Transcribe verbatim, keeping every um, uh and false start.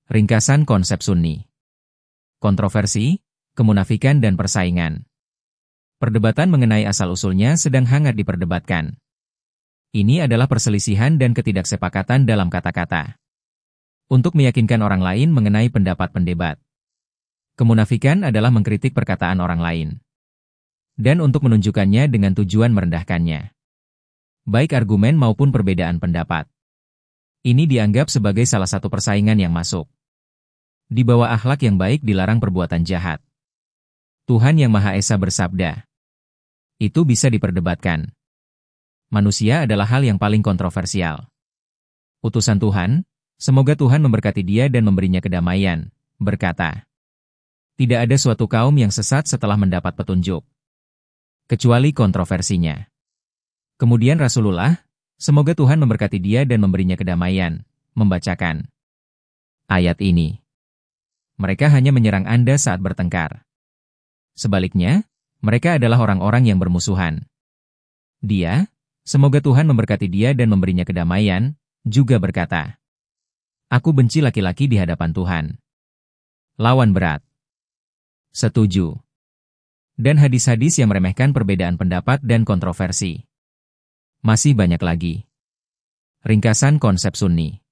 Ringkasan konsep Sunni. Kontroversi, kemunafikan dan persaingan. Perdebatan mengenai asal-usulnya sedang hangat diperdebatkan. Ini adalah perselisihan dan ketidaksepakatan dalam kata-kata. Untuk meyakinkan orang lain mengenai pendapat pendebat. Kemunafikan adalah mengkritik perkataan orang lain. Dan untuk menunjukkannya dengan tujuan merendahkannya. Baik argumen maupun perbedaan pendapat. Ini dianggap sebagai salah satu persaingan yang masuk. Di bawah akhlak yang baik dilarang perbuatan jahat. Tuhan Yang Maha Esa bersabda. Itu bisa diperdebatkan. Manusia adalah hal yang paling kontroversial. Utusan Tuhan, semoga Tuhan memberkati dia dan memberinya kedamaian, berkata. Tidak ada suatu kaum yang sesat setelah mendapat petunjuk. Kecuali kontroversinya. Kemudian Rasulullah, semoga Tuhan memberkati dia dan memberinya kedamaian, membacakan ayat ini. Mereka hanya menyerang Anda saat bertengkar. Sebaliknya, mereka adalah orang-orang yang bermusuhan. Dia, semoga Tuhan memberkati dia dan memberinya kedamaian, juga berkata, Aku benci laki-laki di hadapan Tuhan. Lawan berat. Setuju. Dan hadis-hadis yang meremehkan perbedaan pendapat dan kontroversi. Masih banyak lagi. Ringkasan konsep Sunni.